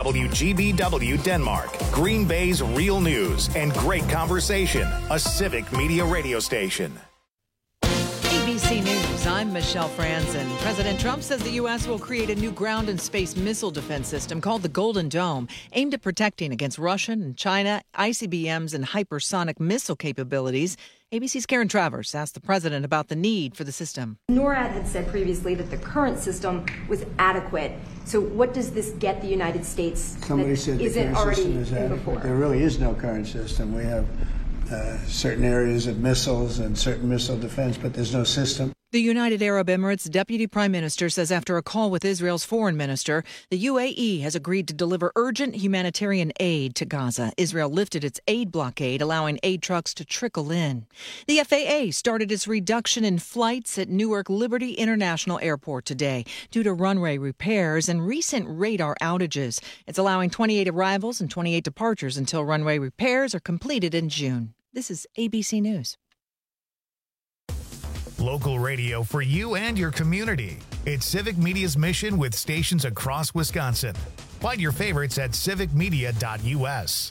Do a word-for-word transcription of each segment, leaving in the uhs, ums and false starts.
W G B W Denmark, Green Bay's real news and great conversation. A Civic Media radio station. A B C News, I'm Michelle Franzen. President Trump says the U S will create a new ground and space missile defense system called the Golden Dome, aimed at protecting against Russian and China I C B Ms and hypersonic missile capabilities. A B C's Karen Travers asked the president about the need for the system. NORAD had said previously that the current system was adequate. So what does this get the United States Somebody that said the isn't current already system is in adequate. before? There really is no current system. We have uh, certain areas of missiles and certain missile defense, but there's no system. The United Arab Emirates deputy prime minister says after a call with Israel's foreign minister, the U A E has agreed to deliver urgent humanitarian aid to Gaza. Israel lifted its aid blockade, allowing aid trucks to trickle in. The F A A started its reduction in flights at Newark Liberty International Airport today due to runway repairs and recent radar outages. It's allowing twenty-eight arrivals and twenty-eight departures until runway repairs are completed in June. This is A B C News. Local radio for you and your community. It's Civic Media's mission with stations across Wisconsin. Find your favorites at civic media dot U S.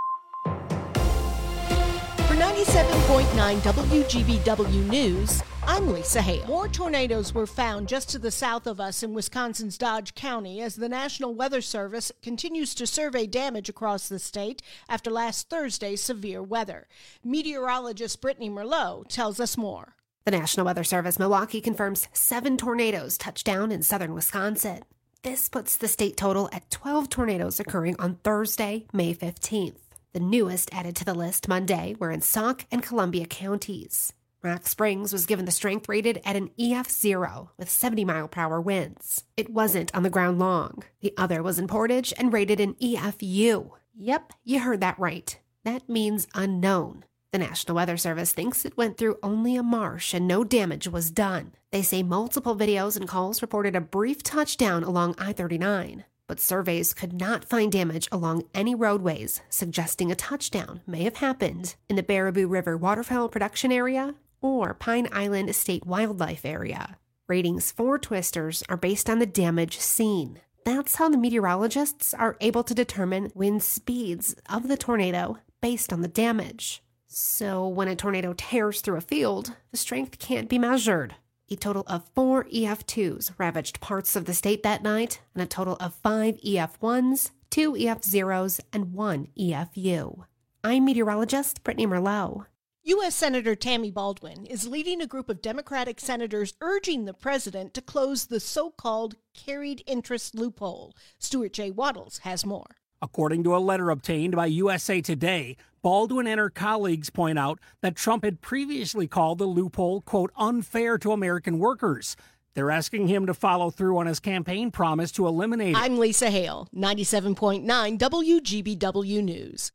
For ninety-seven point nine W G B W News, I'm Lisa Hale. More tornadoes were found just to the south of us in Wisconsin's Dodge County as the National Weather Service continues to survey damage across the state after last Thursday's severe weather. Meteorologist Brittany Merlot tells us more. The National Weather Service Milwaukee confirms seven tornadoes touched down in southern Wisconsin. This puts the state total at twelve tornadoes occurring on Thursday, May fifteenth. The newest added to the list Monday were in Sauk and Columbia counties. Rock Springs was given the strength rated at an E F zero with seventy mile per hour winds. It wasn't on the ground long. The other was in Portage and rated an E F U. Yep, you heard that right. That means unknown. The National Weather Service thinks it went through only a marsh and no damage was done. They say multiple videos and calls reported a brief touchdown along I thirty-nine, but surveys could not find damage along any roadways, suggesting a touchdown may have happened in the Baraboo River Waterfowl Production Area or Pine Island State Wildlife Area. Ratings for twisters are based on the damage seen. That's how the meteorologists are able to determine wind speeds of the tornado based on the damage. So when a tornado tears through a field, the strength can't be measured. A total of four E F twos ravaged parts of the state that night, and a total of five E F ones, two E F zeros, and one E F U. I'm meteorologist Brittany Merlot. U S. Senator Tammy Baldwin is leading a group of Democratic senators urging the president to close the so-called carried interest loophole. Stuart J. Waddles has more. According to a letter obtained by U S A Today, Baldwin and her colleagues point out that Trump had previously called the loophole, quote, unfair to American workers. They're asking him to follow through on his campaign promise to eliminate it. I'm Lisa Hale, ninety-seven point nine W G B W News.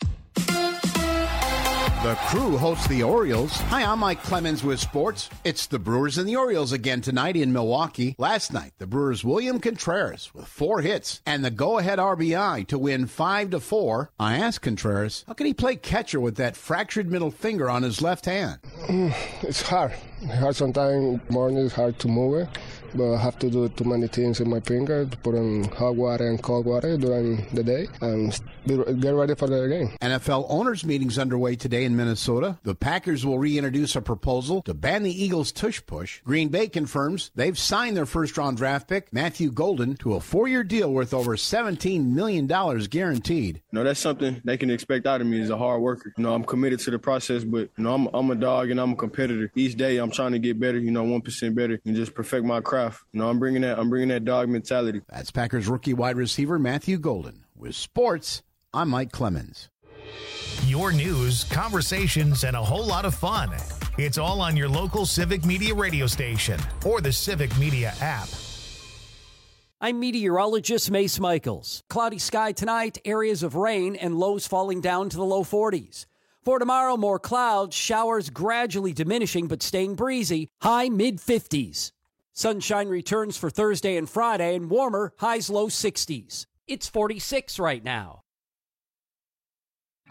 The Crew hosts the Orioles. Hi, I'm Mike Clemens with sports. It's the Brewers and the Orioles again tonight in Milwaukee. Last night, the Brewers' William Contreras with four hits and the go-ahead R B I to win five to four. I asked Contreras, how can he play catcher with that fractured middle finger on his left hand? It's hard. It's hard sometimes. Morning it's hard to move it. But I have to do too many things in my finger to put on hot water and cold water during the day and get ready for the game. N F L owners' meetings underway today in Minnesota. The Packers will reintroduce a proposal to ban the Eagles' tush push. Green Bay confirms they've signed their first-round draft pick, Matthew Golden, to a four-year deal worth over seventeen million dollars guaranteed. No, that's something they can expect out of me as a hard worker. You know, I'm committed to the process, but you know, I'm, I'm a dog and I'm a competitor. Each day I'm trying to get better, you know, one percent better and just perfect my craft. You know, I'm bringing that. I'm bringing that dog mentality. That's Packers rookie wide receiver Matthew Golden. With sports, I'm Mike Clemens. Your news, conversations, and a whole lot of fun. It's all on your local Civic Media radio station or the Civic Media app. I'm meteorologist Mace Michaels. Cloudy sky tonight, areas of rain, and lows falling down to the low forties. For tomorrow, more clouds, showers gradually diminishing but staying breezy, high mid-fifties. Sunshine returns for Thursday and Friday, and warmer, highs low sixties. It's forty-six right now.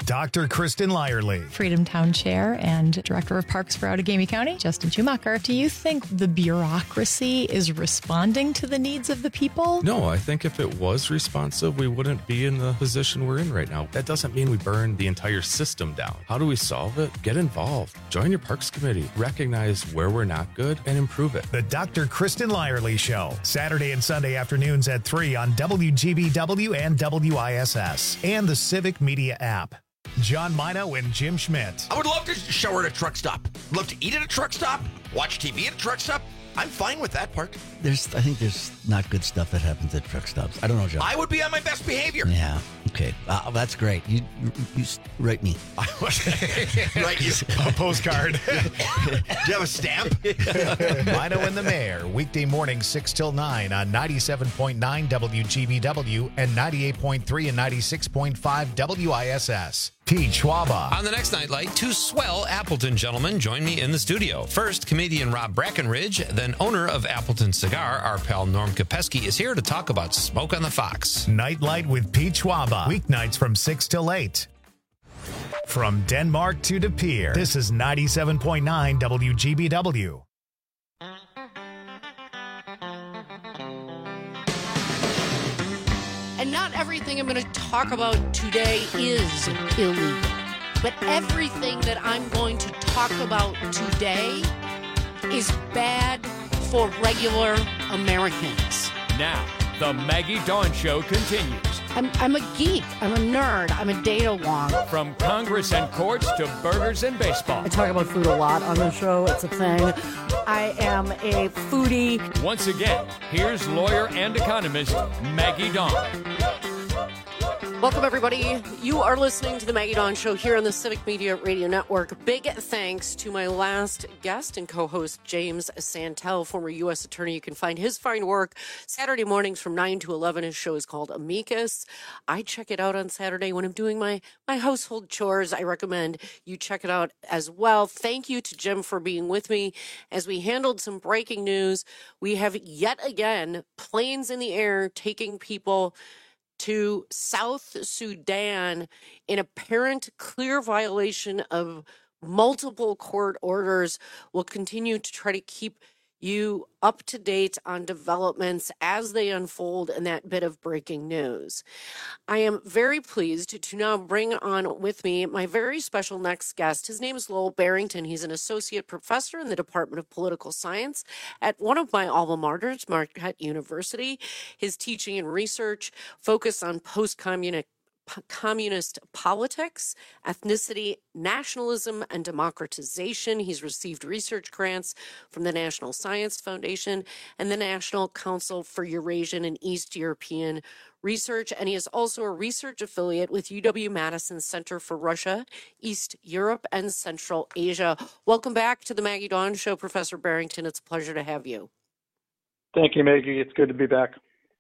Doctor Kristen Lyerly. Freedom Town Chair and Director of Parks for Outagamie County, Justin Schumacher. Do you think the bureaucracy is responding to the needs of the people? No, I think if it was responsive, we wouldn't be in the position we're in right now. That doesn't mean we burn the entire system down. How do we solve it? Get involved. Join your Parks Committee. Recognize where we're not good and improve it. The Doctor Kristen Lyerly Show. Saturday and Sunday afternoons at three on W G B W and W I S S and the Civic Media app. John Mino and Jim Schmidt. I would love to shower at a truck stop. Love to eat at a truck stop. Watch T V at a truck stop. I'm fine with that part. There's, I think there's not good stuff that happens at truck stops. I don't know, John. I would be on my best behavior. Yeah. Okay. Uh, that's great. You, you, you write me. Write you. A postcard. Do you have a stamp? Mino and the Mayor, weekday morning six till nine on ninety-seven point nine W G B W and ninety-eight point three and ninety-six point five W I S S. Pete Schwaba. On the next Nightlight, two swell Appleton gentlemen join me in the studio. First, comedian Rob Brackenridge, then owner of Appleton Cigar, our pal Norm Kopesky, is here to talk about Smoke on the Fox. Nightlight with Pete Schwaba. Weeknights from six till eight. From Denmark to De Pere, this is ninety-seven point nine W G B W. And not everything I'm going to talk about today is illegal. But everything that I'm going to talk about today is bad for regular Americans. Now, the Maggie Dawn Show continues. I'm, I'm a geek. I'm a nerd. I'm a data-wonk. From Congress and courts to burgers and baseball. I talk about food a lot on the show. It's a thing. I am a foodie. Once again, here's lawyer and economist Maggie Dawn. Welcome, everybody. You are listening to the Maggie Dawn Show here on the Civic Media Radio Network. Big thanks to my last guest and co-host, James Santel, former U S attorney. You can find his fine work Saturday mornings from nine to eleven. His show is called Amicus. I check it out on Saturday when I'm doing my, my household chores. I recommend you check it out as well. Thank you to Jim for being with me as we handled some breaking news. We have yet again planes in the air taking people to South Sudan in apparent clear violation of multiple court orders. We'll continue to try to keep you up to date on developments as they unfold in that bit of breaking news. I am very pleased to now bring on with me my very special next guest. His name is Lowell Barrington. He's an associate professor in the Department of Political Science at one of my alma maters, Marquette University. His teaching and research focus on post-communist communist politics, ethnicity, nationalism, and democratization. He's received research grants from the National Science Foundation and the National Council for Eurasian and East European Research, and he is also a research affiliate with U W-Madison Center for Russia, East Europe, and Central Asia. Welcome back to the Maggie Dawn Show, Professor Barrington. It's a pleasure to have you. Thank you, Maggie. It's good to be back.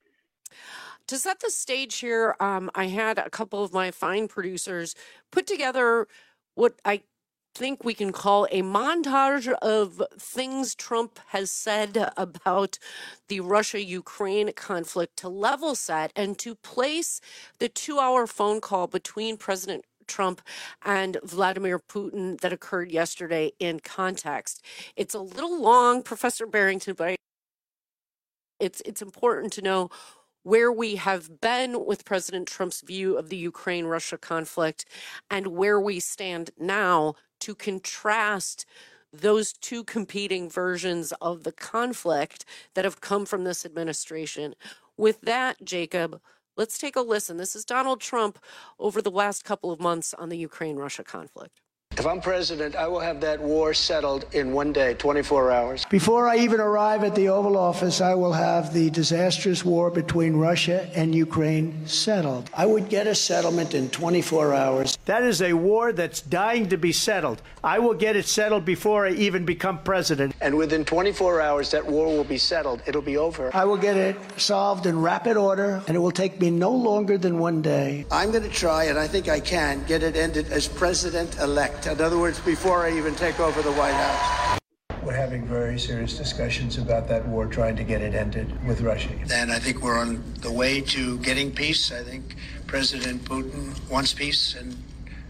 To set the stage here, um, I had a couple of my fine producers put together what I think we can call a montage of things Trump has said about the Russia-Ukraine conflict to level set and to place the two-hour phone call between President Trump and Vladimir Putin that occurred yesterday in context. It's a little long, Professor Barrington, but I, it's it's important to know where we have been with President Trump's view of the Ukraine-Russia conflict and where we stand now to contrast those two competing versions of the conflict that have come from this administration. With that, Jacob, let's take a listen. This is Donald Trump over the last couple of months on the Ukraine-Russia conflict. If I'm president, I will have that war settled in one day, twenty-four hours. Before I even arrive at the Oval Office, I will have the disastrous war between Russia and Ukraine settled. I would get a settlement in twenty-four hours. That is a war that's dying to be settled. I will get it settled before I even become president. And within twenty-four hours, that war will be settled. It'll be over. I will get it solved in rapid order, and it will take me no longer than one day. I'm going to try, and I think I can, get it ended as president-elect. In other words, before I even take over the White House. We're having very serious discussions about that war, trying to get it ended with Russia. And I think we're on the way to getting peace. I think President Putin wants peace, and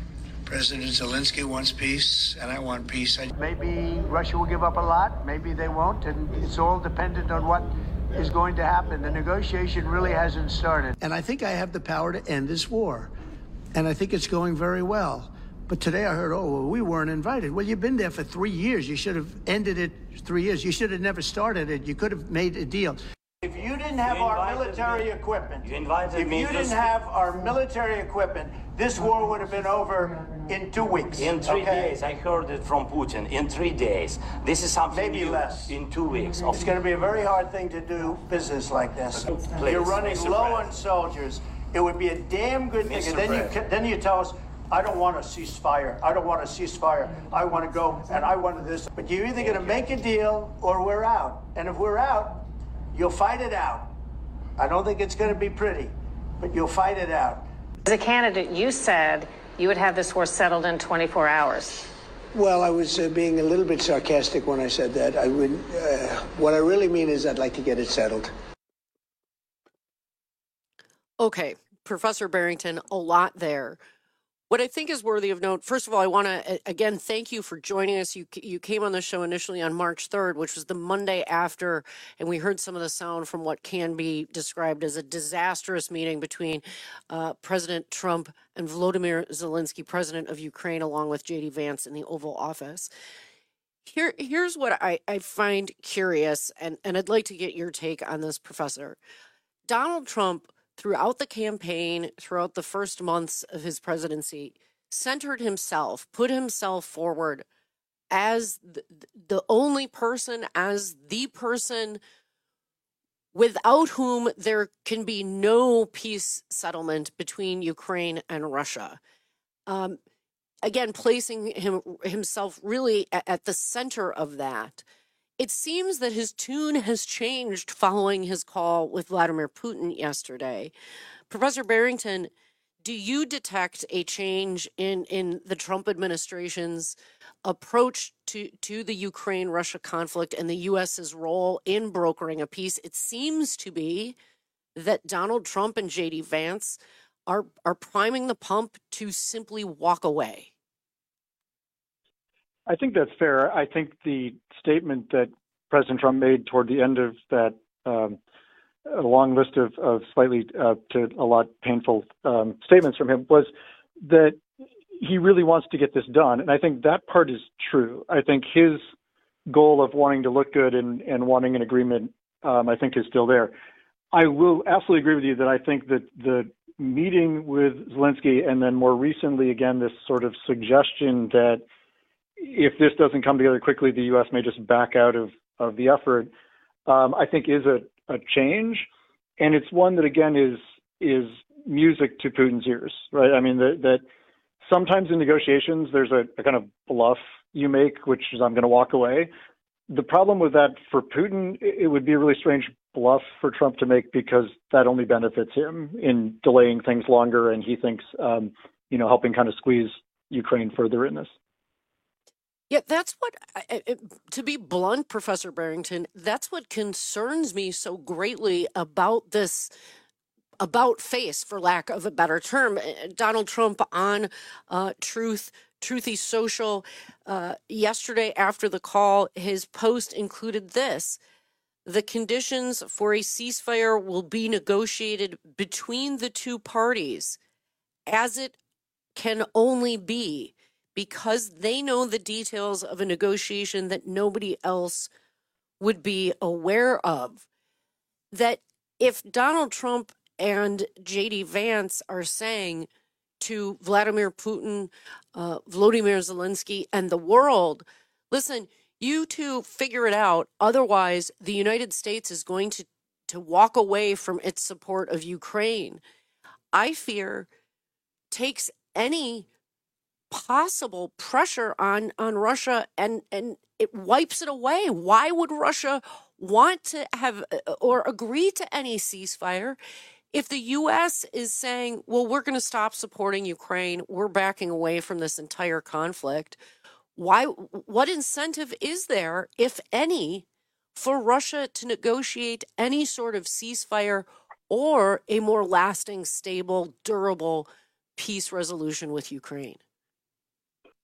President Zelensky wants peace, and I want peace. I... Maybe Russia will give up a lot. Maybe they won't. And it's all dependent on what is going to happen. The negotiation really hasn't started. And I think I have the power to end this war. And I think it's going very well. But today I heard, oh, well, we weren't invited. Well, you've been there for three years. You should have ended it three years. You should have never started it. You could have made a deal. If you didn't have You our military me. equipment, You invited if me you to didn't speak. have our military equipment, this war would have been over in two weeks. In three okay? days, I heard it from Putin. In three days, this is something Maybe new. less. In two weeks. It's going to be a very hard thing to do business like this. Please, You're running Mister low President. on soldiers. It would be a damn good thing. Mister And then you President. then you tell us, I don't want a ceasefire. I don't want a ceasefire. I want to go and I want this. But you're either going to make a deal or we're out. And if we're out, you'll fight it out. I don't think it's going to be pretty, but you'll fight it out. As a candidate, you said you would have this war settled in twenty-four hours. Well, I was uh, being a little bit sarcastic when I said that. I would. Uh, what I really mean is I'd like to get it settled. Okay, Professor Barrington, a lot there. What I think is worthy of note, first of all, I want to, again, thank you for joining us. You you came on the show initially on March third, which was the Monday after, and we heard some of the sound from what can be described as a disastrous meeting between uh, President Trump and Volodymyr Zelensky, president of Ukraine, along with J D Vance in the Oval Office. Here, here's what I, I find curious, and, and I'd like to get your take on this, Professor. Donald Trump, throughout the campaign, throughout the first months of his presidency, centered himself, put himself forward as the, the only person, as the person without whom there can be no peace settlement between Ukraine and Russia. Um, again, placing him himself really at, at the center of that. It seems that his tune has changed following his call with Vladimir Putin yesterday. Professor Barrington, do you detect a change in, in the Trump administration's approach to, to the Ukraine-Russia conflict and the U S's role in brokering a peace? It seems to be that Donald Trump and J D Vance are, are priming the pump to simply walk away. I think that's fair. I think the statement that President Trump made toward the end of that um, a long list of, of slightly uh, to a lot painful um, statements from him was that he really wants to get this done. And I think that part is true. I think his goal of wanting to look good and, and wanting an agreement, um, I think is still there. I will absolutely agree with you that I think that the meeting with Zelensky and then more recently, again, this sort of suggestion that if this doesn't come together quickly, the U S may just back out of, of the effort, um, I think is a, a change. And it's one that, again, is is music to Putin's ears, right? I mean, that, that sometimes in negotiations, there's a, a kind of bluff you make, which is I'm going to walk away. The problem with that for Putin, it would be a really strange bluff for Trump to make because that only benefits him in delaying things longer. And he thinks, um, you know, helping kind of squeeze Ukraine further in this. Yeah, that's what, to be blunt, Professor Barrington, that's what concerns me so greatly about this about face, for lack of a better term. Donald Trump on uh, Truth, Truthy Social, uh, yesterday after the call, his post included this: the conditions for a ceasefire will be negotiated between the two parties, as it can only be, because they know the details of a negotiation that nobody else would be aware of. That if Donald Trump and J D Vance are saying to Vladimir Putin, uh, Volodymyr Zelensky, and the world, listen, you two figure it out. Otherwise, the United States is going to, to walk away from its support of Ukraine, I fear takes any possible pressure on, on Russia and, and it wipes it away. Why would Russia want to have or agree to any ceasefire if the U S is saying, well, we're going to stop supporting Ukraine, we're backing away from this entire conflict? Why? What incentive is there, if any, for Russia to negotiate any sort of ceasefire or a more lasting, stable, durable peace resolution with Ukraine?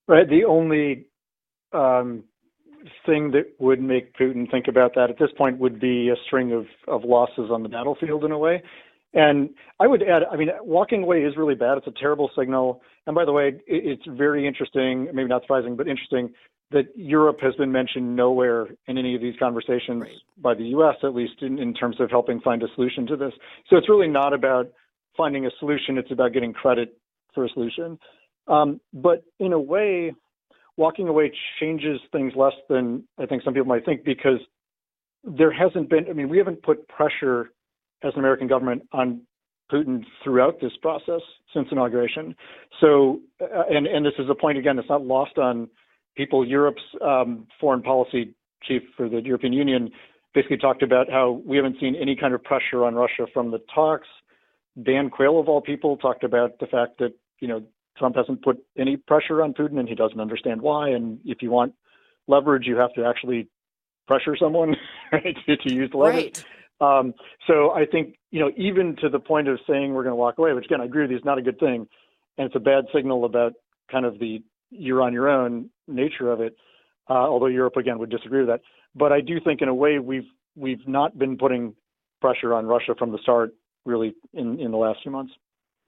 Right. The only um, thing that would make Putin think about that at this point would be a string of, of losses on the battlefield in a way. And I would add, I mean, walking away is really bad. It's a terrible signal. And by the way, it, it's very interesting, maybe not surprising, but interesting that Europe has been mentioned nowhere in any of these conversations right. by the U S, at least in, in terms of helping find a solution to this. So it's really not about finding a solution. It's about getting credit for a solution. Um, but in a way, walking away changes things less than I think some people might think, because there hasn't been, I mean, we haven't put pressure as an American government on Putin throughout this process since inauguration. So, uh, and, and this is a point, again, it's not lost on people. Europe's um, foreign policy chief for the European Union basically talked about how we haven't seen any kind of pressure on Russia from the talks. Dan Quayle, of all people, talked about the fact that, you know, Trump hasn't put any pressure on Putin and he doesn't understand why. And if you want leverage, you have to actually pressure someone right, to, to use the leverage. Right. Um, so I think, you know, even to the point of saying we're going to walk away, which again, I agree with you, is not a good thing. And it's a bad signal about kind of the you're on your own nature of it. Uh, although Europe, again, would disagree with that. But I do think in a way we've, we've not been putting pressure on Russia from the start, really, in, in the last few months.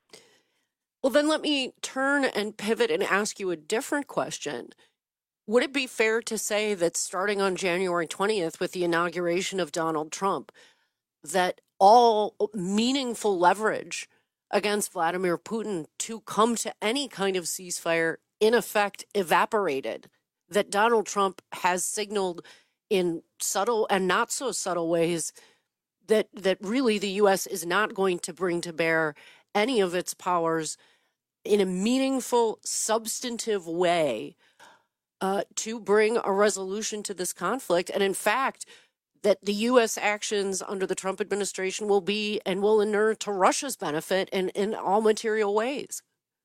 Well, then let me turn and pivot and ask you a different question. Would it be fair to say that starting on January twentieth with the inauguration of Donald Trump, that all meaningful leverage against Vladimir Putin to come to any kind of ceasefire in effect evaporated, that Donald Trump has signaled in subtle and not so subtle ways that that really the U S is not going to bring to bear any of its powers in a meaningful, substantive way uh, to bring a resolution to this conflict. And in fact, that the U S actions under the Trump administration will be and will inure to Russia's benefit in, in all material ways.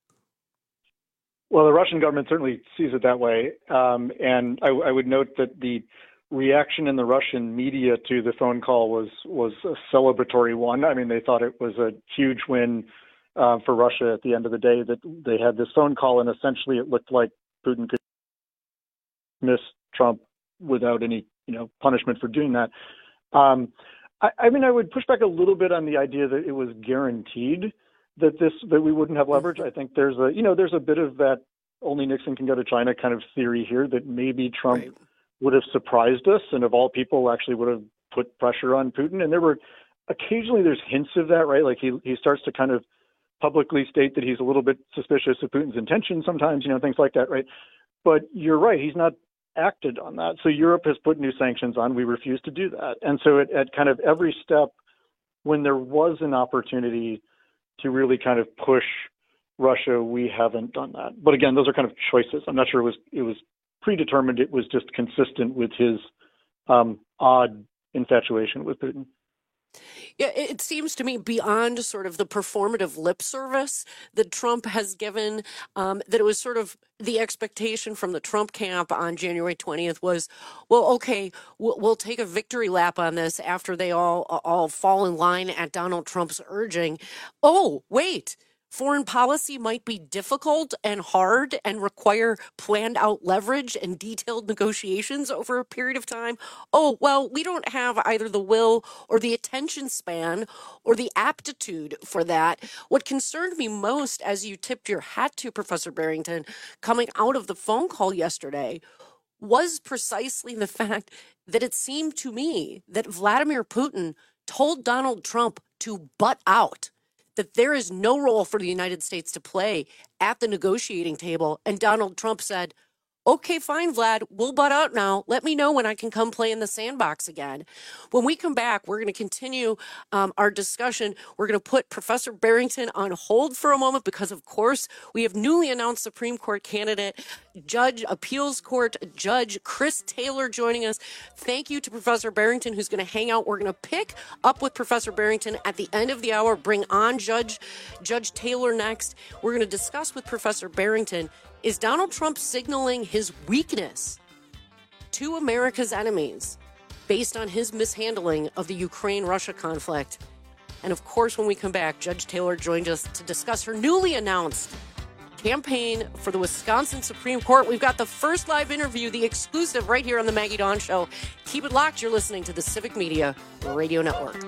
Well, the Russian government certainly sees it that way. Um, and I, I would note that the reaction in the Russian media to the phone call was, was a celebratory one. I mean, they thought it was a huge win uh, for Russia at the end of the day, that they had this phone call, and essentially it looked like Putin could miss Trump without any, you know, punishment for doing that. Um, I, I mean, I would push back a little bit on the idea that it was guaranteed that this, that we wouldn't have leverage. I think there's a, you know, there's a bit of that only Nixon can go to China kind of theory here, that maybe Trump right. would have surprised us and of all people actually would have put pressure on Putin. And there were occasionally there's hints of that, right? Like he, he starts to kind of publicly state that he's a little bit suspicious of Putin's intentions sometimes, you know, things like that, right? But you're right, he's not acted on that. So Europe has put new sanctions on. We refuse to do that. And so at, at kind of every step, when there was an opportunity to really kind of push Russia, we haven't done that. But again, those are kind of choices. I'm not sure it was it was predetermined. It was just consistent with his um, odd infatuation with Putin. Yeah, it seems to me beyond sort of the performative lip service that Trump has given, um, that it was sort of the expectation from the Trump camp on January twentieth was, well, okay, we'll, we'll take a victory lap on this after they all all fall in line at Donald Trump's urging. Oh, wait. Foreign policy might be difficult and hard and require planned out leverage and detailed negotiations over a period of time. Oh, well, we don't have either the will or the attention span or the aptitude for that. What concerned me most, as you tipped your hat to, Professor Barrington, coming out of the phone call yesterday, was precisely the fact that it seemed to me that Vladimir Putin told Donald Trump to butt out, that there is no role for the United States to play at the negotiating table. And Donald Trump said, okay, fine, Vlad, we'll butt out now. Let me know when I can come play in the sandbox again. When we come back, we're going to continue um, our discussion. We're going to put Professor Barrington on hold for a moment because, of course, we have newly announced Supreme Court candidate, Judge, Appeals Court Judge Chris Taylor joining us. Thank you to Professor Barrington, who's going to hang out. We're going to pick up with Professor Barrington at the end of the hour, bring on Judge, Judge Taylor next. We're going to discuss with Professor Barrington, is Donald Trump signaling his weakness to America's enemies based on his mishandling of the Ukraine-Russia conflict? And of course, when we come back, Judge Taylor joined us to discuss her newly announced campaign for the Wisconsin Supreme Court. We've got the first live interview, the exclusive, right here on the Maggie Dawn Show. Keep it locked. You're listening to the Civic Media Radio Network.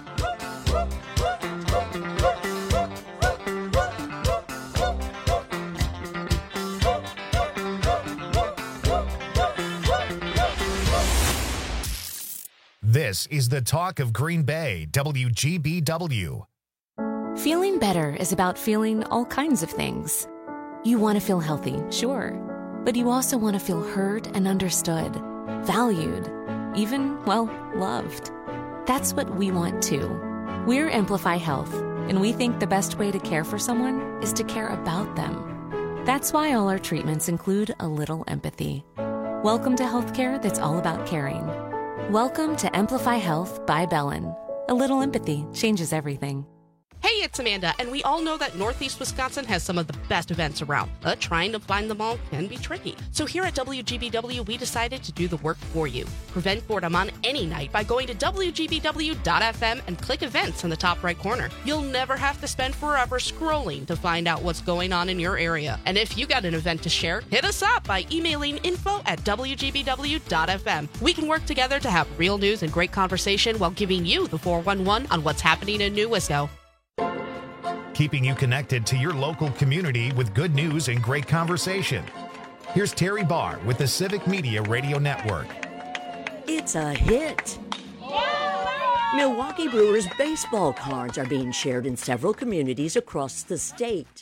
This is the talk of Green Bay, W G B W. Feeling better is about feeling all kinds of things. You want to feel healthy, sure, but you also want to feel heard and understood, valued, even, well, loved. That's what we want too. We're Amplify Health, and we think the best way to care for someone is to care about them. That's why all our treatments include a little empathy. Welcome to healthcare that's all about caring. Welcome to Amplify Health by Bellin. A little empathy changes everything. Hey, it's Amanda, and we all know that Northeast Wisconsin has some of the best events around, but trying to find them all can be tricky. So here at W G B W, we decided to do the work for you. Prevent boredom on any night by going to W G B W dot F M and click events in the top right corner. You'll never have to spend forever scrolling to find out what's going on in your area. And if you got an event to share, hit us up by emailing info at W G B W dot F M. We can work together to have real news and great conversation while giving you the four one one on what's happening in New Wisco. Keeping you connected to your local community with good news and great conversation. Here's Terry Barr with the Civic Media Radio Network. It's a hit. Yeah! Milwaukee Brewers baseball cards are being shared in several communities across the state.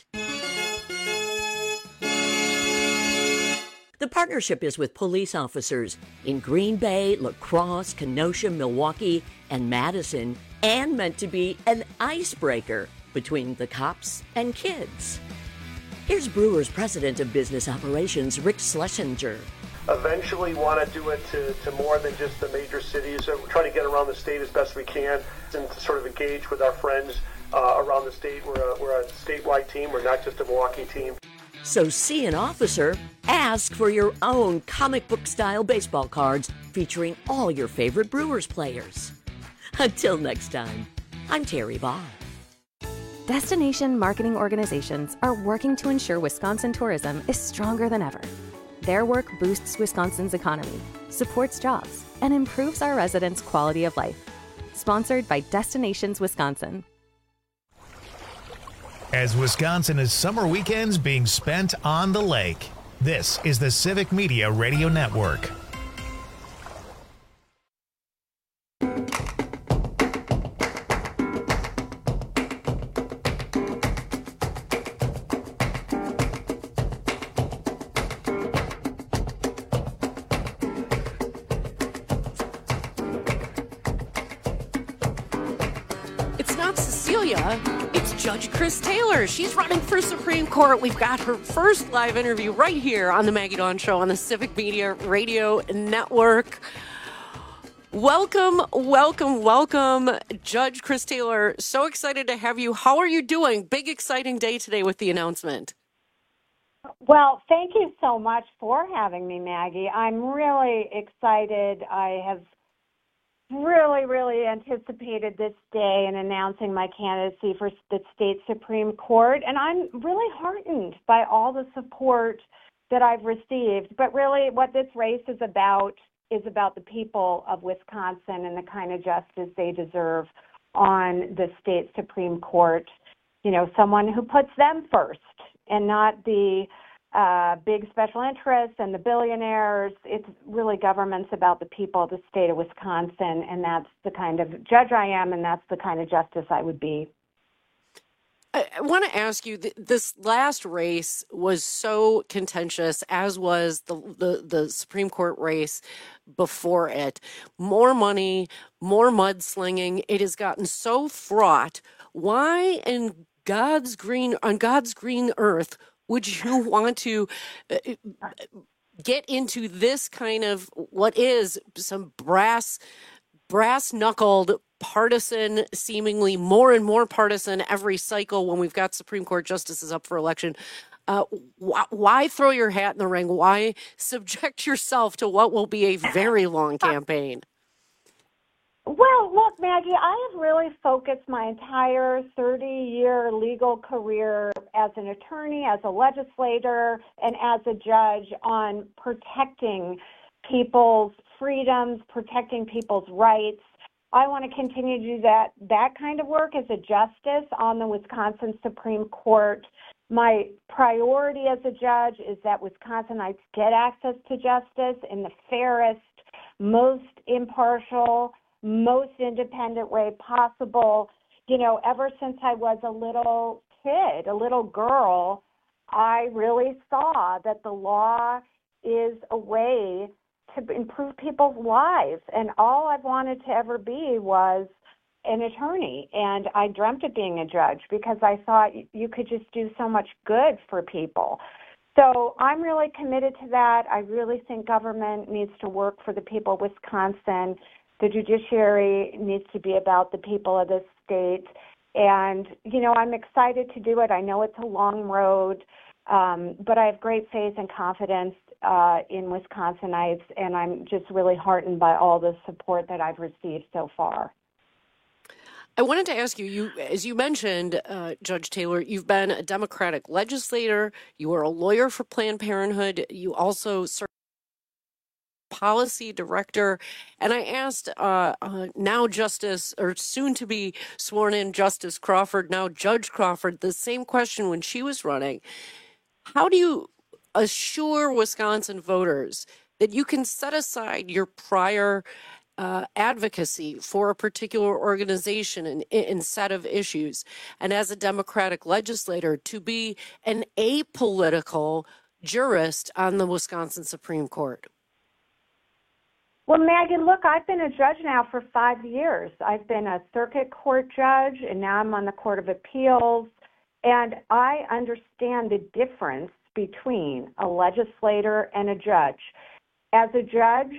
The partnership is with police officers in Green Bay, La Crosse, Kenosha, Milwaukee, and Madison, and meant to be an icebreaker between the cops and kids. Here's Brewers President of Business Operations, Rick Schlesinger. Eventually want to do it to, to more than just the major cities. So we're trying to get around the state as best we can and to sort of engage with our friends uh, around the state. We're a, we're a statewide team. We're not just a Milwaukee team. So see an officer, ask for your own comic book style baseball cards featuring all your favorite Brewers players. Until next time, I'm Terry Barr. Destination marketing organizations are working to ensure Wisconsin tourism is stronger than ever. Their work boosts Wisconsin's economy, supports jobs, and improves our residents' quality of life. Sponsored by Destinations Wisconsin. As Wisconsin is summer weekends being spent on the lake, this is the Civic Media Radio Network. It's Judge Chris Taylor. She's running for Supreme Court. We've got her first live interview right here on the Maggie Dawn Show on the Civic Media Radio Network. Welcome, welcome, welcome, Judge Chris Taylor. So excited to have you. How are you doing? Big, exciting day today with the announcement. Well, thank you so much for having me, Maggie. I'm really excited. I have really, really anticipated this day and announcing my candidacy for the state Supreme Court. And I'm really heartened by all the support that I've received. But really what this race is about is about the people of Wisconsin and the kind of justice they deserve on the state Supreme Court. You know, someone who puts them first and not the uh, big special interests and the billionaires. It's really government's about the people of the state of Wisconsin, and that's the kind of judge I am, and that's the kind of justice I would be. I, I want to ask you, th- this last race was so contentious, as was the, the, the Supreme Court race before it. More money, more mudslinging. It has gotten so fraught. Why in God's green, on God's green earth would you want to uh, get into this kind of what is some brass, brass-knuckled, partisan, seemingly more and more partisan every cycle when we've got Supreme Court justices up for election? Uh, wh- why throw your hat in the ring? Why subject yourself to what will be a very long campaign? Well, look, Maggie, I have really focused my entire thirty-year legal career as an attorney, as a legislator, and as a judge on protecting people's freedoms, protecting people's rights. I want to continue to do that, that kind of work as a justice on the Wisconsin Supreme Court. My priority as a judge is that Wisconsinites get access to justice in the fairest, most impartial, most independent way possible. You know, ever since I was a little kid, a little girl, I really saw that the law is a way to improve people's lives. And all I've wanted to ever be was an attorney. And I dreamt of being a judge because I thought you could just do so much good for people. So I'm really committed to that. I really think government needs to work for the people of Wisconsin. The judiciary needs to be about the people of this state. And, you know, I'm excited to do it. I know it's a long road, um, but I have great faith and confidence uh, in Wisconsinites, and I'm just really heartened by all the support that I've received so far. I wanted to ask you, you as you mentioned, uh, Judge Taylor, you've been a Democratic legislator. You were a lawyer for Planned Parenthood. You also served as policy director. And I asked uh, uh, now Justice, or soon to be sworn in Justice Crawford, now Judge Crawford, the same question when she was running. How do you assure Wisconsin voters that you can set aside your prior Uh, advocacy for a particular organization and, and set of issues, and as a Democratic legislator, to be an apolitical jurist on the Wisconsin Supreme Court? Well, Maggie, look, I've been a judge now for five years. I've been a circuit court judge, and now I'm on the Court of Appeals, and I understand the difference between a legislator and a judge. As a judge,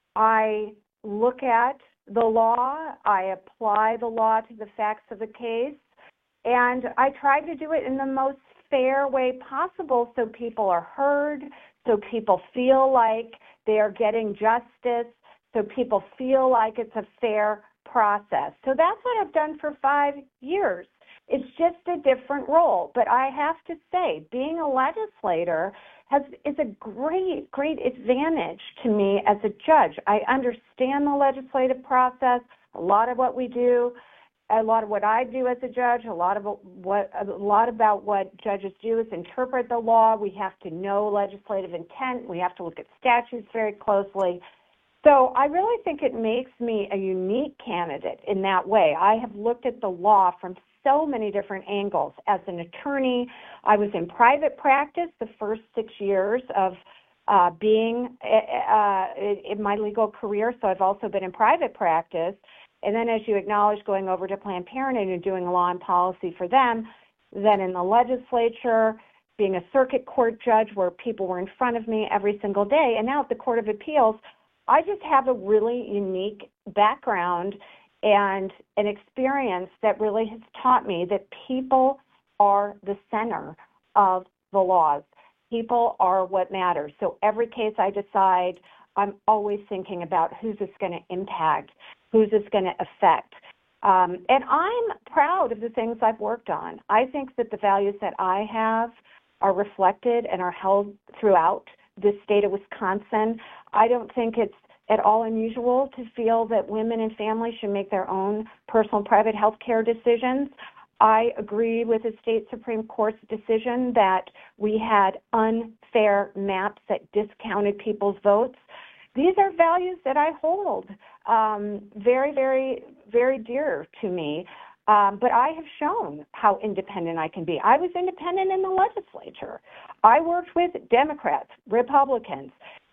I look at the law, I apply the law to the facts of the case, and I try to do it in the most fair way possible so people are heard, so people feel like they are getting justice, so people feel like it's a fair process. So that's what I've done for five years. It's just a different role. But I have to say, being a legislator has is a great, great advantage to me as a judge. I understand the legislative process, a lot of what we do, a lot of what I do as a judge, a lot of what a lot about what judges do is interpret the law. We have to know legislative intent. We have to look at statutes very closely. So I really think it makes me a unique candidate in that way. I have looked at the law from so many different angles. As an attorney, I was in private practice the first six years of uh, being uh, in my legal career, so I've also been in private practice. And then, as you acknowledged, going over to Planned Parenthood and doing law and policy for them, then in the legislature, being a circuit court judge where people were in front of me every single day, and now at the Court of Appeals, I just have a really unique background and an experience that really has taught me that people are the center of the laws. People are what matters. So every case I decide, I'm always thinking about who's this going to impact, who's this going to affect. Um, and I'm proud of the things I've worked on. I think that the values that I have are reflected and are held throughout the state of Wisconsin. I don't think it's at all unusual to feel that women and families should make their own personal and private health care decisions. I agree with the state Supreme Court's decision that we had unfair maps that discounted people's votes. These are values that I hold um, very, very, very dear to me. Um, but I have shown how independent I can be. I was independent in the legislature. I worked with Democrats, Republicans.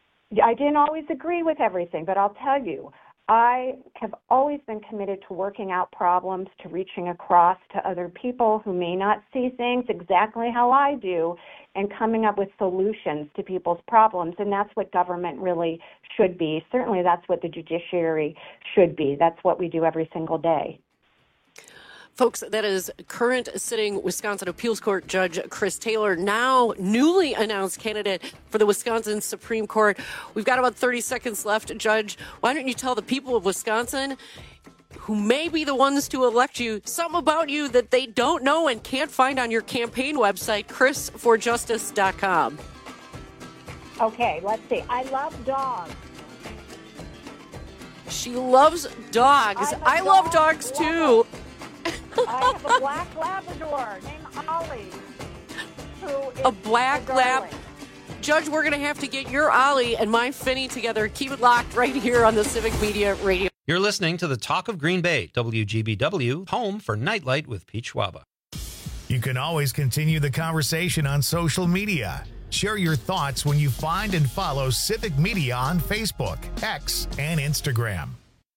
I didn't always agree with everything, but I'll tell you, I have always been committed to working out problems, to reaching across to other people who may not see things exactly how I do, and coming up with solutions to people's problems. And that's what government really should be. Certainly that's what the judiciary should be. That's what we do every single day. Folks, that is current sitting Wisconsin Appeals Court Judge Chris Taylor, now newly announced candidate for the Wisconsin Supreme Court. We've got about thirty seconds left, Judge. Why don't you tell the people of Wisconsin who may be the ones to elect you, something about you that they don't know and can't find on your campaign website, chris for justice dot com. Okay, let's see. I love dogs. She loves dogs. I love dogs too. I have a black Labrador named Ollie. Who is a black lab. Judge, we're going to have to get your Ollie and my Finny together. Keep it locked right here on the Civic Media Radio. You're listening to the Talk of Green Bay, W G B W, home for Nightlight with Pete Schwaba. You can always continue the conversation on social media. Share your thoughts when you find and follow Civic Media on Facebook, X, and Instagram.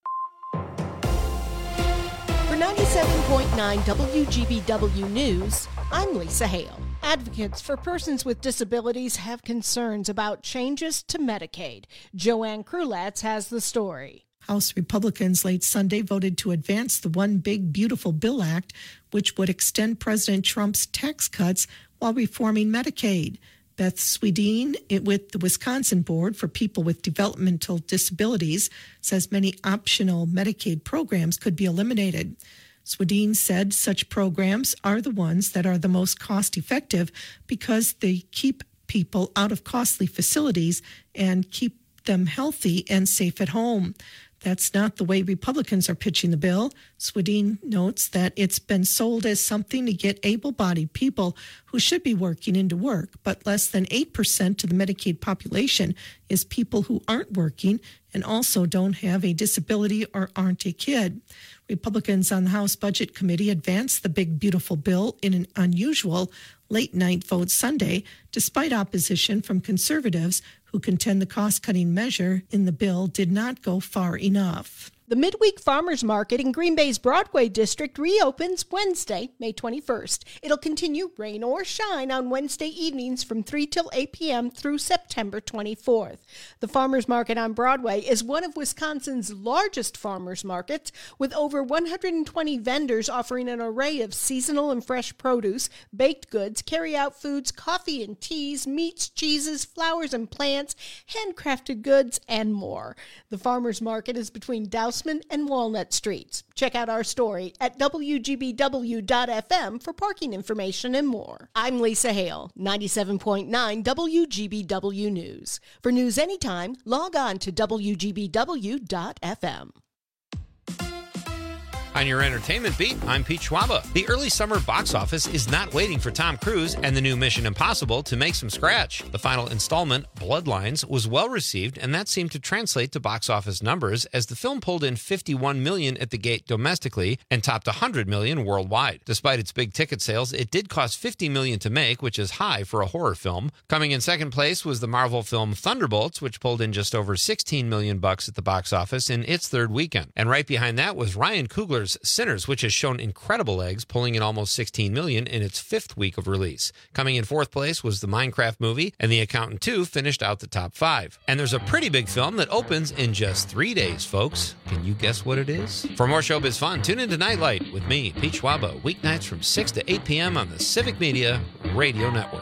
For ninety-seven point nine W G B W News, I'm Lisa Hale. Advocates for persons with disabilities have concerns about changes to Medicaid. Joanne Krulatz has the story. House Republicans late Sunday voted to advance the One Big Beautiful Bill Act, which would extend President Trump's tax cuts while reforming Medicaid. Beth Swedien, with the Wisconsin Board for People with Developmental Disabilities, says many optional Medicaid programs could be eliminated. Swedien said such programs are the ones that are the most cost-effective because they keep people out of costly facilities and keep them healthy and safe at home. That's not the way Republicans are pitching the bill. Swedien notes that it's been sold as something to get able-bodied people who should be working into work, but less than eight percent of the Medicaid population is people who aren't working and also don't have a disability or aren't a kid. Republicans on the House Budget Committee advanced the Big Beautiful Bill in an unusual late-night vote Sunday, despite opposition from conservatives who contend the cost-cutting measure in the bill did not go far enough. The Midweek Farmers Market in Green Bay's Broadway District reopens Wednesday, May twenty-first. It'll continue rain or shine on Wednesday evenings from three till eight p.m. through September twenty-fourth. The Farmers Market on Broadway is one of Wisconsin's largest farmers markets, with over one hundred twenty vendors offering an array of seasonal and fresh produce, baked goods, carry-out foods, coffee and teas, meats, cheeses, flowers and plants, handcrafted goods, and more. The Farmers Market is between Douse and Walnut Streets. Check out our story at W G B W dot F M for parking information and more. I'm Lisa Hale, ninety-seven point nine W G B W News. For news anytime, log on to W G B W dot F M. On your entertainment beat, I'm Pete Schwaba. The early summer box office is not waiting for Tom Cruise and the new Mission Impossible to make some scratch. The final installment, Bloodlines, was well received, and that seemed to translate to box office numbers as the film pulled in fifty-one million dollars at the gate domestically and topped one hundred million dollars worldwide. Despite its big ticket sales, it did cost fifty million dollars to make, which is high for a horror film. Coming in second place was the Marvel film Thunderbolts, which pulled in just over sixteen million dollars bucks at the box office in its third weekend. And right behind that was Ryan Coogler's Sinners, which has shown incredible legs, pulling in almost sixteen million dollars in its fifth week of release. Coming in fourth place was the Minecraft movie, and The Accountant two finished out the top five. And there's a pretty big film that opens in just three days, folks. Can you guess what it is? For more showbiz fun, tune into Nightlight with me, Pete Schwaba, weeknights from six to eight p.m. on the Civic Media Radio Network.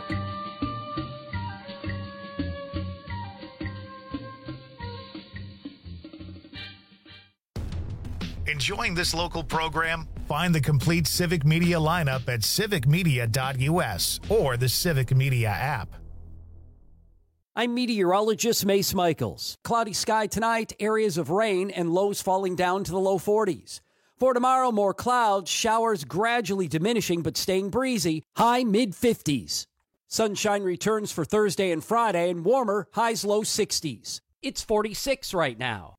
Enjoying this local program? Find the complete Civic Media lineup at civic media dot U S or the Civic Media app. I'm meteorologist Mace Michaels. Cloudy sky tonight, areas of rain and lows falling down to the low forties. For tomorrow, more clouds, showers gradually diminishing but staying breezy, high mid-fifties. Sunshine returns for Thursday and Friday and warmer, highs low sixties. It's forty-six right now.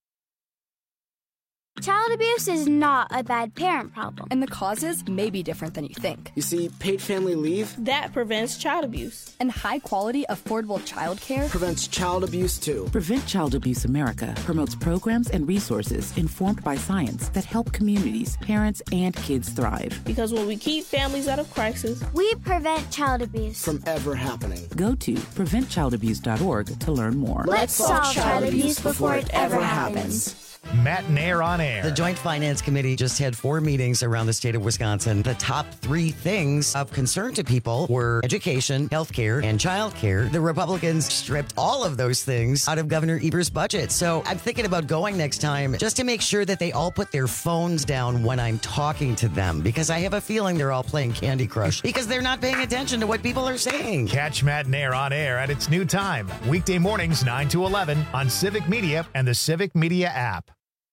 Child abuse is not a bad parent problem. And the causes may be different than you think. You see, paid family leave that prevents child abuse. And high-quality, affordable child care prevents child abuse, too. Prevent Child Abuse America promotes programs and resources informed by science that help communities, parents, and kids thrive. Because when we keep families out of crisis, we prevent child abuse from ever happening. Go to prevent child abuse dot org to learn more. Let's solve child abuse before it ever happens. Matt Nair on air. The Joint Finance Committee just had four meetings around the state of Wisconsin. The top three things of concern to people were education, healthcare, and childcare. The Republicans stripped all of those things out of Governor Evers' budget. So I'm thinking about going next time just to make sure that they all put their phones down when I'm talking to them, because I have a feeling they're all playing Candy Crush because they're not paying attention to what people are saying. Catch Matt Nair on air at its new time, weekday mornings nine to eleven on Civic Media and the Civic Media app.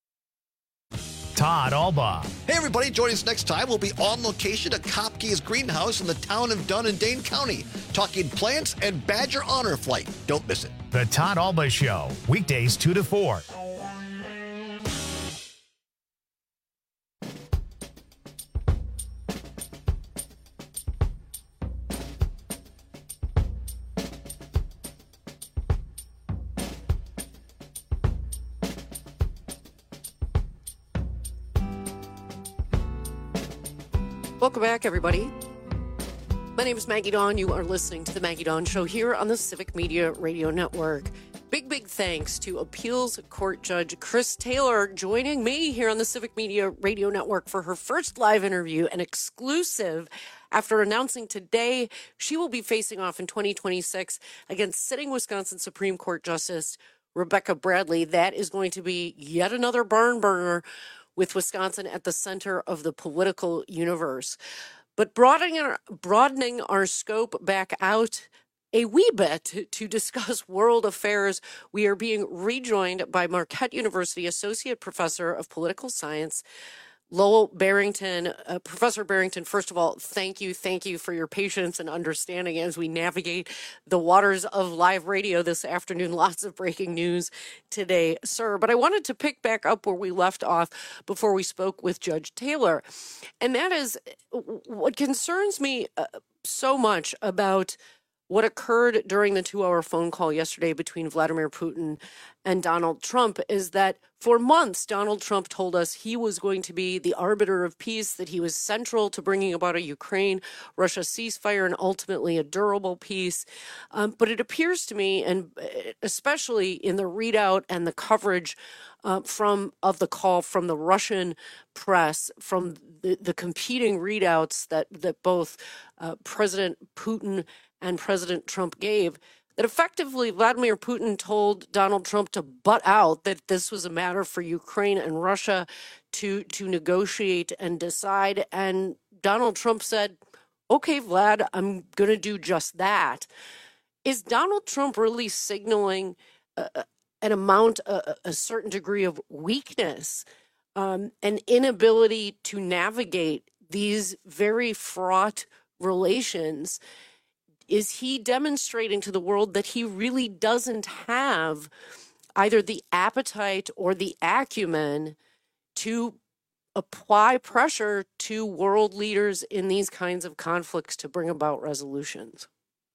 Todd Alba. Hey, everybody. Join us next time. We'll be on location at Kopke's Greenhouse in the town of Dunn in Dane County, talking plants and Badger Honor Flight. Don't miss it. The Todd Alba Show, weekdays two to four. Welcome back, everybody. My name is Maggie Dawn. You are listening to The Maggie Dawn Show here on the Civic Media Radio Network. Big, big thanks to Appeals Court Judge Chris Taylor joining me here on the Civic Media Radio Network for her first live interview, an exclusive, after announcing today she will be facing off in twenty twenty-six against sitting Wisconsin Supreme Court Justice Rebecca Bradley. That is going to be yet another barn burner with Wisconsin at the center of the political universe. But broadening our, broadening our scope back out a wee bit to, to discuss world affairs, we are being rejoined by Marquette University Associate Professor of Political Science, Lowell Barrington. Uh, Professor Barrington, first of all, thank you. Thank you for your patience and understanding as we navigate the waters of live radio this afternoon. Lots of breaking news today, sir. But I wanted to pick back up where we left off before we spoke with Judge Taylor. And that is what concerns me uh, so much about what occurred during the two-hour phone call yesterday between Vladimir Putin and Donald Trump is that for months, Donald Trump told us he was going to be the arbiter of peace, that he was central to bringing about a Ukraine-Russia ceasefire and ultimately a durable peace. Um, but it appears to me, and especially in the readout and the coverage uh, from of the call from the Russian press, from the, the competing readouts that, that both uh, President Putin and President Trump gave, that effectively Vladimir Putin told Donald Trump to butt out, that this was a matter for Ukraine and Russia to to negotiate and decide. And Donald Trump said, okay, Vlad, I'm going to do just that. Is Donald Trump really signaling uh, an amount, a, a certain degree of weakness, um, an inability to navigate these very fraught relations? Is he demonstrating to the world that he really doesn't have either the appetite or the acumen to apply pressure to world leaders in these kinds of conflicts to bring about resolutions?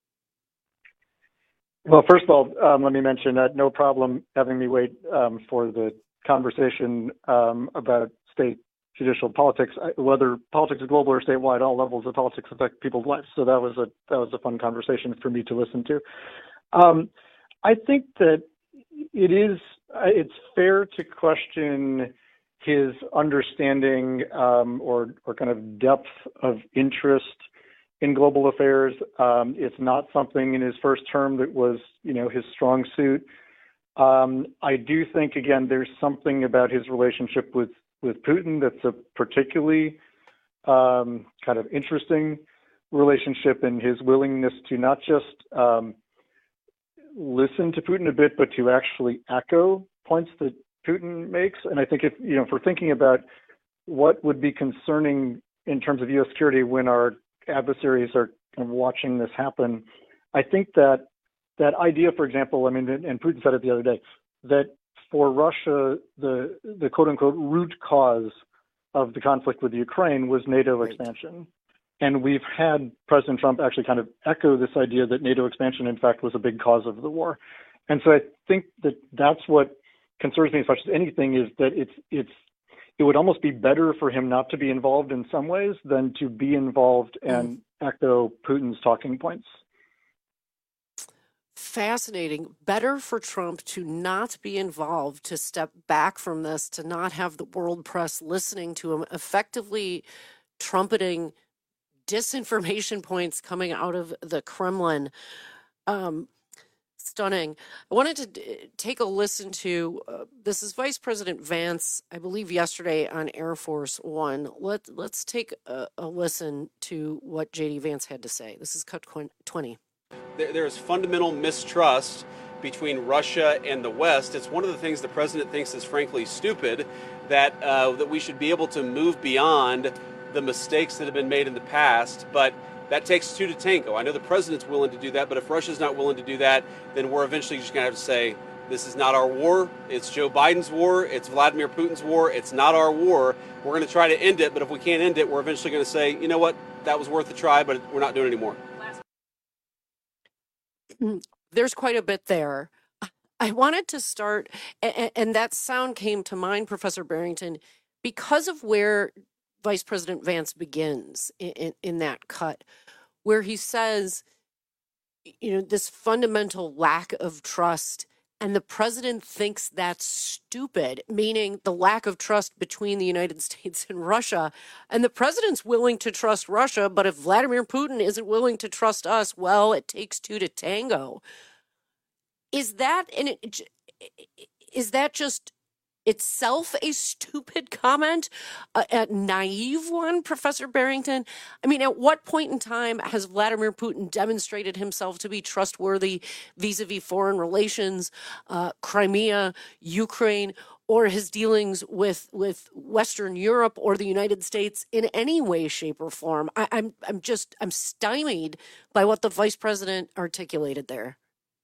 Well, first of all, um, let me mention that no problem having me wait um, for the conversation um, about state judicial politics, whether politics is global or statewide, all levels of politics affect people's lives. So that was a that was a fun conversation for me to listen to. Um, I think that it is it's fair to question his understanding um, or or kind of depth of interest in global affairs. Um, it's not something in his first term that was, you know, his strong suit. Um, I do think, again, there's something about his relationship with with Putin that's a particularly um, kind of interesting relationship, in his willingness to not just um, listen to Putin a bit, but to actually echo points that Putin makes. And I think if, you know, if we're thinking about what would be concerning in terms of U S security when our adversaries are kind of watching this happen, I think that that idea, for example, I mean, and Putin said it the other day, that for Russia, the the quote unquote root cause of the conflict with Ukraine was NATO expansion. And we've had President Trump actually kind of echo this idea that NATO expansion, in fact, was a big cause of the war. And so I think that that's what concerns me as much as anything, is that it's it's it would almost be better for him not to be involved in some ways than to be involved and mm. echo Putin's talking points. fascinating. Better for Trump to not be involved, to step back from this, to not have the world press listening to him, effectively trumpeting disinformation points coming out of the Kremlin. Um, stunning. I wanted to d- take a listen to, uh, this is Vice President Vance, I believe yesterday on Air Force One. Let, let's take a, a listen to what J D Vance had to say. This is cut twenty. There, there is fundamental mistrust between Russia and the West. It's one of the things the president thinks is frankly stupid, that uh, that we should be able to move beyond the mistakes that have been made in the past, but that takes two to tango. I know the president's willing to do that, but if Russia's not willing to do that, then we're eventually just going to have to say, this is not our war. It's Joe Biden's war. It's Vladimir Putin's war. It's not our war. We're going to try to end it, but if we can't end it, we're eventually going to say, you know what, that was worth a try, but we're not doing it anymore. There's quite a bit there. I wanted to start, and, and that sound came to mind, Professor Barrington, because of where Vice President Vance begins in, in, in that cut, where he says, you know, this fundamental lack of trust, and the president thinks that's stupid, meaning the lack of trust between the United States and Russia. And the president's willing to trust Russia, but if Vladimir Putin isn't willing to trust us, well, it takes two to tango. Is that, and it, is that just itself a stupid comment, a, a naive one, Professor Barrington? I mean, at what point in time has Vladimir Putin demonstrated himself to be trustworthy vis-a-vis foreign relations, uh, Crimea, Ukraine, or his dealings with with Western Europe or the United States in any way, shape, or form? I, I'm I'm just I'm stymied by what the vice president articulated there.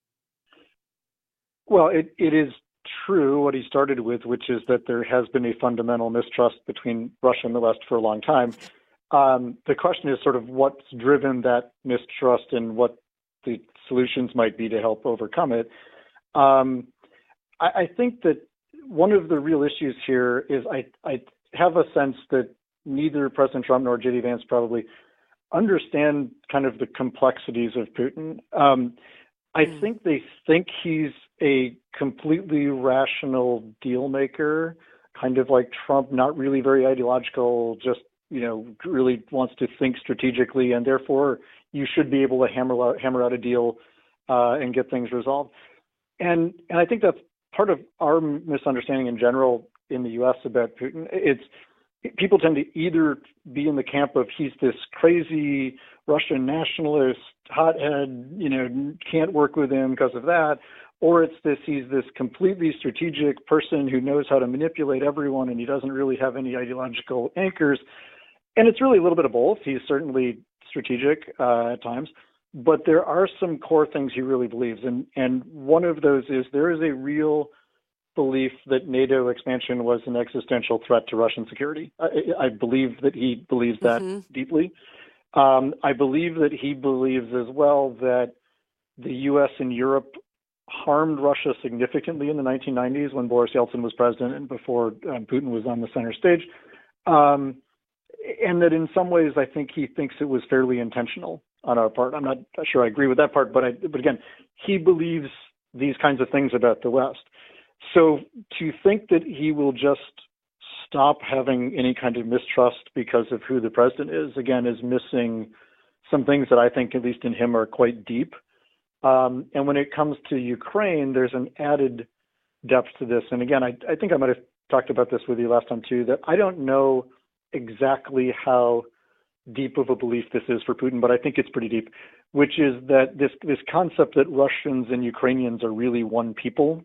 Well, it, it is true what he started with, which is that there has been a fundamental mistrust between Russia and the West for a long time. Um, the question is sort of what's driven that mistrust and what the solutions might be to help overcome it. Um, I, I think that one of the real issues here is I, I have a sense that neither President Trump nor J D Vance probably understand kind of the complexities of Putin. Um, I mm. think they think he's a completely rational deal maker, kind of like Trump, not really very ideological, just, you know, really wants to think strategically, and therefore you should be able to hammer out, hammer out a deal uh, and get things resolved. And and I think that's part of our misunderstanding in general in the U S about Putin. It's people tend to either be in the camp of he's this crazy Russian nationalist, hothead, you know, can't work with him because of that, or it's this he's this completely strategic person who knows how to manipulate everyone and he doesn't really have any ideological anchors. And it's really a little bit of both. He's certainly strategic uh, at times, but there are some core things he really believes. And, and one of those is there is a real belief that NATO expansion was an existential threat to Russian security. I, I believe that he believes that mm-hmm. deeply. Um, I believe that he believes as well that the U S and Europe harmed Russia significantly in the nineteen nineties when Boris Yeltsin was president and before um, Putin was on the center stage. Um, and that in some ways, I think he thinks it was fairly intentional on our part. I'm not sure I agree with that part, but I, but again, he believes these kinds of things about the West. So to think that he will just stop having any kind of mistrust because of who the president is, again, is missing some things that I think, at least in him, are quite deep. Um, and when it comes to Ukraine, there's an added depth to this. And again, I, I think I might have talked about this with you last time too, that I don't know exactly how deep of a belief this is for Putin, but I think it's pretty deep, which is that this, this concept that Russians and Ukrainians are really one people,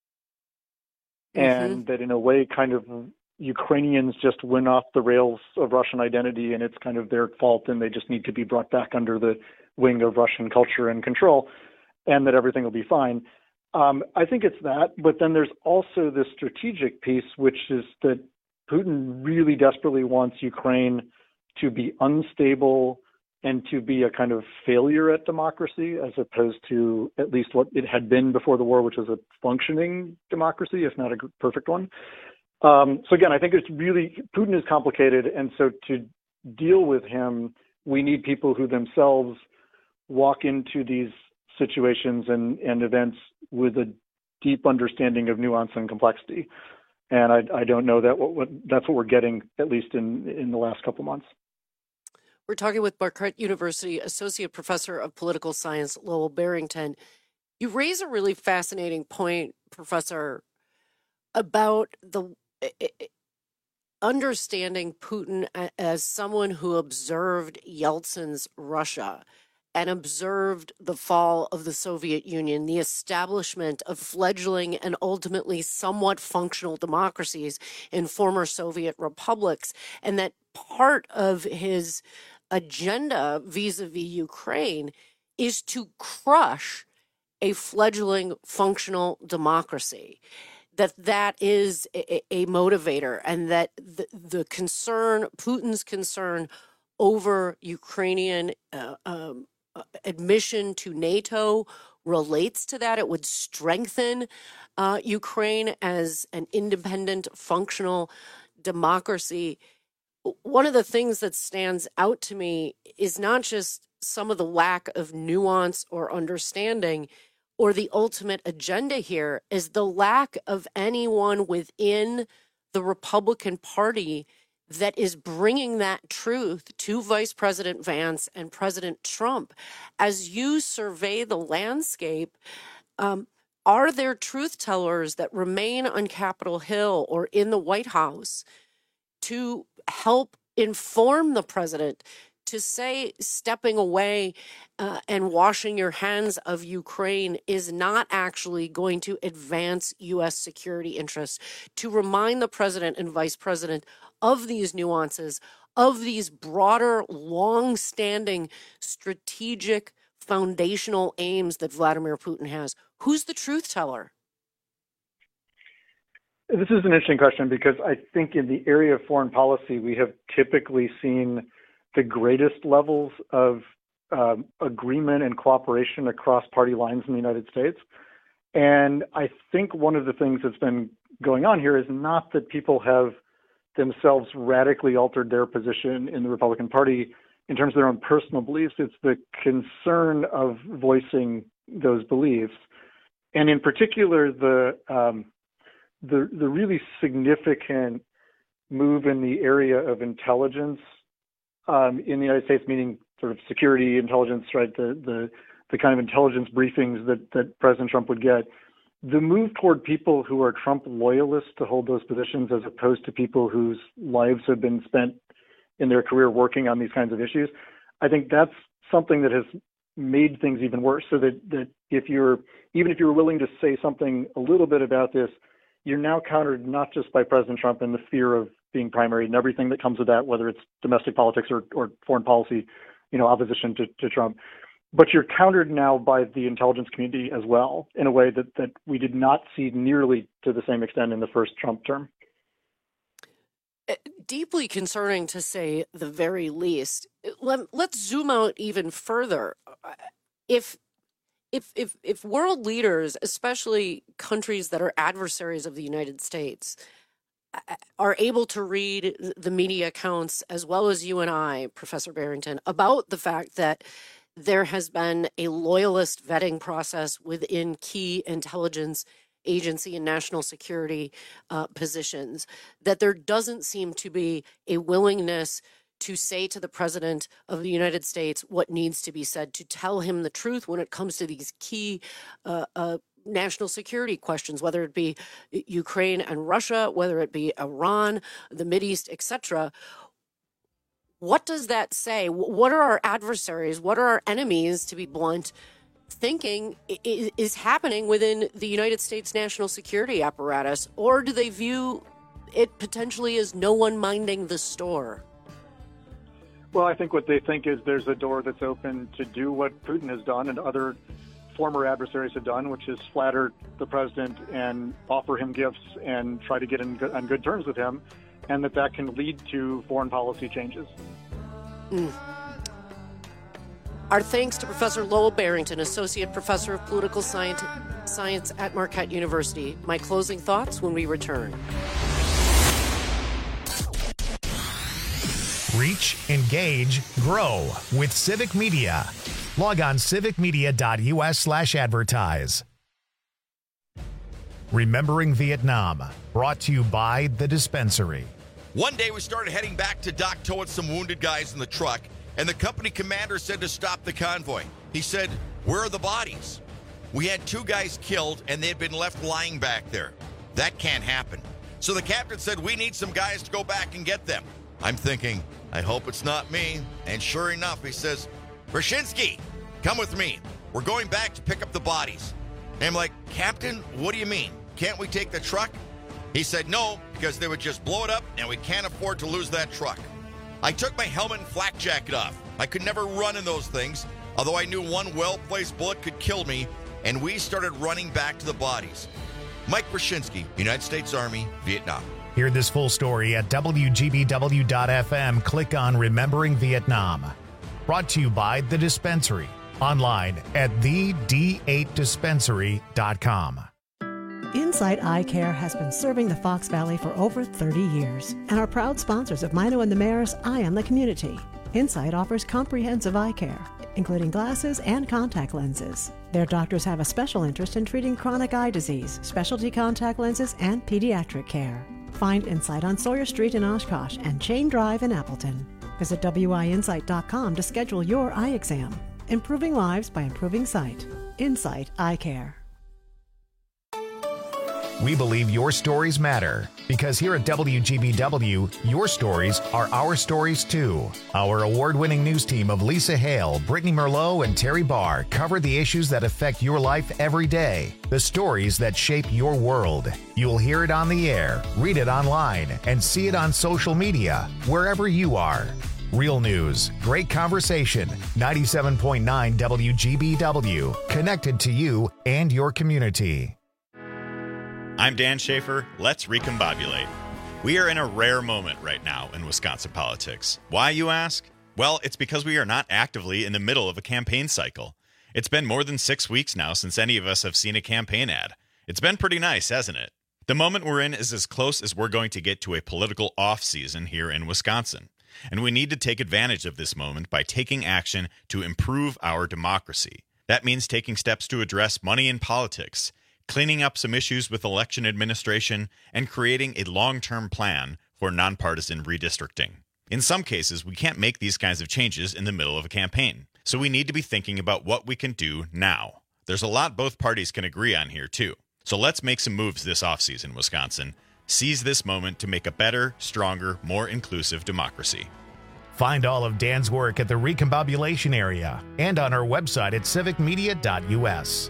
mm-hmm. and that in a way kind of Ukrainians just went off the rails of Russian identity and it's kind of their fault and they just need to be brought back under the wing of Russian culture and control, and that everything will be fine. Um, I think it's that, but then there's also this strategic piece, which is that Putin really desperately wants Ukraine to be unstable and to be a kind of failure at democracy, as opposed to at least what it had been before the war, which was a functioning democracy, if not a perfect one. Um, so again, I think it's really, Putin is complicated, and so to deal with him, we need people who themselves walk into these situations and, and events with a deep understanding of nuance and complexity. And I, I don't know that what, what that's what we're getting, at least in, in the last couple months. We're talking with Marquette University Associate Professor of Political Science, Lowell Barrington. You raise a really fascinating point, Professor, about the understanding Putin as someone who observed Yeltsin's Russia and observed the fall of the Soviet Union, the establishment of fledgling and ultimately somewhat functional democracies in former Soviet republics, and that part of his agenda vis-a-vis Ukraine is to crush a fledgling functional democracy, that that is a, a motivator, and that the, the concern, Putin's concern over Ukrainian uh, um, admission to NATO relates to that. It would strengthen uh, Ukraine as an independent, functional democracy. One of the things that stands out to me is not just some of the lack of nuance or understanding, or the ultimate agenda here is the lack of anyone within the Republican Party that is bringing that truth to Vice President Vance and President Trump. As you survey the landscape, um, are there truth tellers that remain on Capitol Hill or in the White House to help inform the president, to say stepping away uh, and washing your hands of Ukraine is not actually going to advance U S security interests, to remind the president and vice president of these nuances, of these broader, long-standing strategic foundational aims that Vladimir Putin has? Who's the truth teller? This is an interesting question, because I think in the area of foreign policy, we have typically seen the greatest levels of um, agreement and cooperation across party lines in the United States. And I think one of the things that's been going on here is not that people have themselves radically altered their position in the Republican Party in terms of their own personal beliefs. It's the concern of voicing those beliefs. And in particular, the um, the the really significant move in the area of intelligence um, in the United States, meaning sort of security intelligence, right? The the the kind of intelligence briefings that that President Trump would get. The move toward people who are Trump loyalists to hold those positions, as opposed to people whose lives have been spent in their career working on these kinds of issues, I think that's something that has made things even worse. So that, that if you're, even if you're willing to say something a little bit about this, you're now countered not just by President Trump and the fear of being primary and everything that comes with that, whether it's domestic politics or, or foreign policy, you know, opposition to, to Trump. But you're countered now by the intelligence community as well, in a way that, that we did not see nearly to the same extent in the first Trump term. Deeply concerning, to say the very least. Let, let's zoom out even further. If, if, if, if world leaders, especially countries that are adversaries of the United States, are able to read the media accounts, as well as you and I, Professor Barrington, about the fact that there has been a loyalist vetting process within key intelligence agency and national security uh, positions, that there doesn't seem to be a willingness to say to the President of the United States what needs to be said, to tell him the truth when it comes to these key uh, uh, national security questions, whether it be Ukraine and Russia, whether it be Iran, the Mideast, et cetera. What does that say? What are our adversaries? What are our enemies, to be blunt, thinking is happening within the United States national security apparatus? Or do they view it potentially as no one minding the store? Well, I think what they think is there's a door that's open to do what Putin has done and other former adversaries have done, which is flatter the president and offer him gifts and try to get in good, on good terms with him, and that that can lead to foreign policy changes. Mm. Our thanks to Professor Lowell Barrington, Associate Professor of Political Science, Science at Marquette University. My closing thoughts when we return. Reach, engage, grow with Civic Media. Log on civicmedia.us slash advertise. Remembering Vietnam, brought to you by The Dispensary. One day we started heading back to Dak To with some wounded guys in the truck, and the company commander said to stop the convoy. He said, "Where are the bodies?" We had two guys killed, and they had been left lying back there. That can't happen. So the captain said, "We need some guys to go back and get them." I'm thinking, I hope it's not me. And sure enough, he says, "Brzezinski, come with me. We're going back to pick up the bodies." And I'm like, "Captain, what do you mean? Can't we take the truck?" He said, "No, because they would just blow it up, and we can't afford to lose that truck." I took my helmet and flak jacket off. I could never run in those things, although I knew one well-placed bullet could kill me, and we started running back to the bodies. Mike Brzezinski, United States Army, Vietnam. Hear this full story at W G B W dot F M. Click on Remembering Vietnam. Brought to you by The Dispensary. Online at the D eight dispensary dot com. Insight Eye Care has been serving the Fox Valley for over thirty years and are proud sponsors of Mino and the Mayor's Eye on the Community. Insight offers comprehensive eye care, including glasses and contact lenses. Their doctors have a special interest in treating chronic eye disease, specialty contact lenses, and pediatric care. Find Insight on Sawyer Street in Oshkosh and Chain Drive in Appleton. Visit W I insight dot com to schedule your eye exam. Improving lives by improving sight. Insight Eye Care. We believe your stories matter because here at W G B W, your stories are our stories too. Our award-winning news team of Lisa Hale, Brittany Merlot, and Terry Barr cover the issues that affect your life every day, the stories that shape your world. You'll hear it on the air, read it online, and see it on social media, wherever you are. Real news, great conversation, ninety-seven point nine W G B W, connected to you and your community. I'm Dan Schaefer. Let's recombobulate. We are in a rare moment right now in Wisconsin politics. Why, you ask? Well, it's because we are not actively in the middle of a campaign cycle. It's been more than six weeks now since any of us have seen a campaign ad. It's been pretty nice, hasn't it? The moment we're in is as close as we're going to get to a political off-season here in Wisconsin. And we need to take advantage of this moment by taking action to improve our democracy. That means taking steps to address money in politics, cleaning up some issues with election administration, and creating a long-term plan for nonpartisan redistricting. In some cases, we can't make these kinds of changes in the middle of a campaign, so we need to be thinking about what we can do now. There's a lot both parties can agree on here, too. So let's make some moves this offseason, Wisconsin. Seize this moment to make a better, stronger, more inclusive democracy. Find all of Dan's work at the Recombobulation area and on our website at civic media dot U S.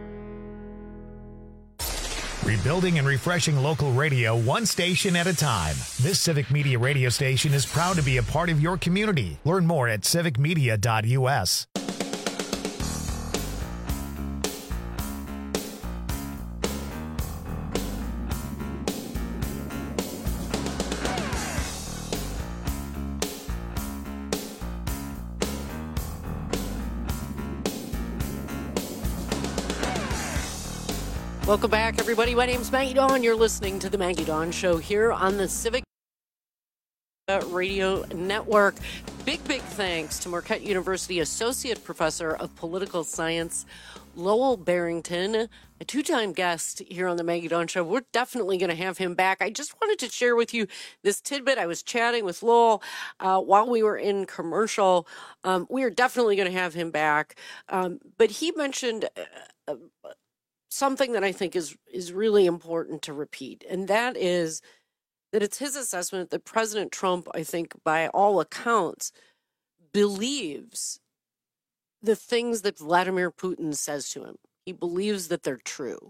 Rebuilding and refreshing local radio one station at a time. This Civic Media radio station is proud to be a part of your community. Learn more at civic media dot U S. Welcome back, everybody. My name's Maggie Dawn. You're listening to the Maggie Dawn Show here on the Civic Radio Network. Big, big thanks to Marquette University Associate Professor of Political Science, Lowell Barrington, a two-time guest here on the Maggie Dawn Show. We're definitely going to have him back. I just wanted to share with you this tidbit. I was chatting with Lowell uh, while we were in commercial. Um, we are definitely going to have him back. Um, but he mentioned Uh, uh, something that I think is is really important to repeat, and that is that it's his assessment that President Trump, I think, by all accounts, believes the things that Vladimir Putin says to him. He believes that they're true.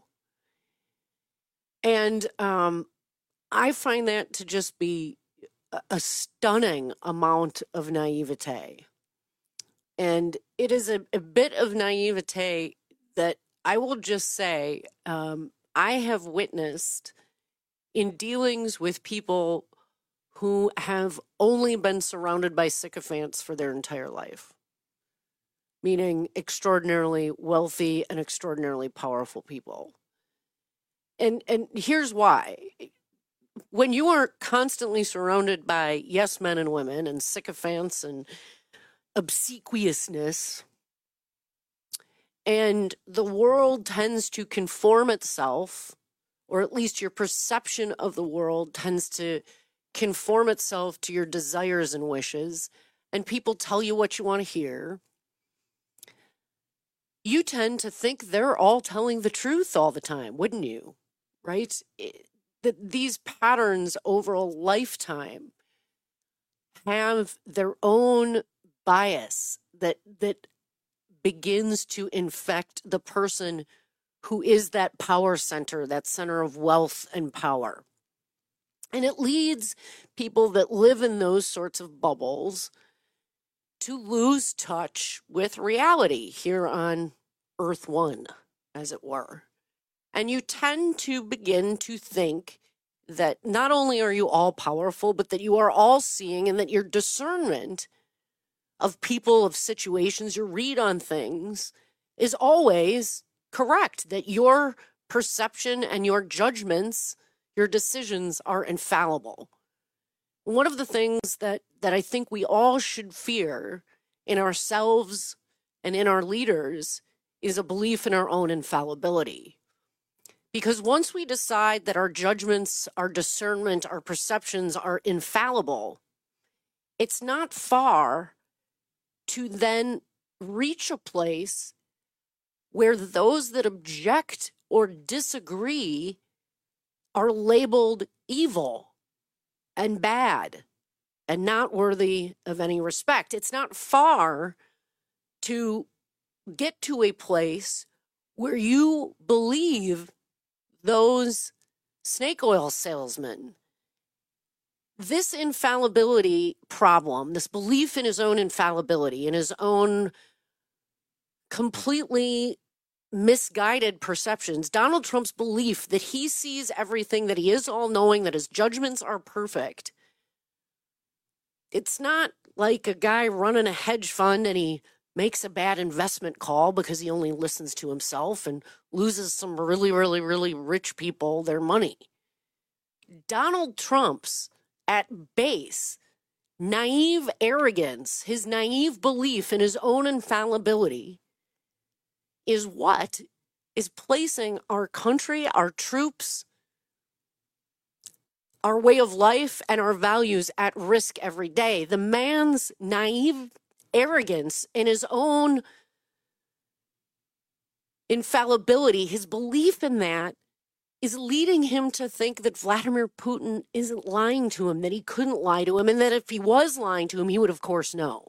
And um, I find that to just be a, a stunning amount of naivete. And it is a, a bit of naivete that I will just say, um, I have witnessed in dealings with people who have only been surrounded by sycophants for their entire life, meaning extraordinarily wealthy and extraordinarily powerful people. And and here's why. When you are constantly surrounded by yes men and women and sycophants and obsequiousness, And the world tends to conform itself, or at least your perception of the world tends to conform itself to your desires and wishes, and people tell you what you want to hear, you tend to think they're all telling the truth all the time, wouldn't you? Right? It, that these patterns over a lifetime have their own bias that that begins to infect the person who is that power center, that center of wealth and power. And it leads people that live in those sorts of bubbles to lose touch with reality here on Earth One, as it were. And you tend to begin to think that not only are you all powerful, but that you are all seeing, and that your discernment of people, of situations, your read on things is always correct, that your perception and your judgments, your decisions are infallible. One of the things that, that I think we all should fear in ourselves and in our leaders is a belief in our own infallibility. Because once we decide that our judgments, our discernment, our perceptions are infallible, it's not far to then reach a place where those that object or disagree are labeled evil and bad and not worthy of any respect. It's not far to get to a place where you believe those snake oil salesmen. This infallibility problem, this belief in his own infallibility, in his own completely misguided perceptions, Donald Trump's belief that he sees everything, that he is all-knowing, that his judgments are perfect. It's not like a guy running a hedge fund and he makes a bad investment call because he only listens to himself and loses some really, really, really rich people their money. Donald Trump's, at base, naive arrogance, his naive belief in his own infallibility, is what is placing our country, our troops, our way of life, and our values at risk every day. The man's naive arrogance in his own infallibility, his belief in that, is leading him to think that Vladimir Putin isn't lying to him, that he couldn't lie to him, and that if he was lying to him, he would, of course, know.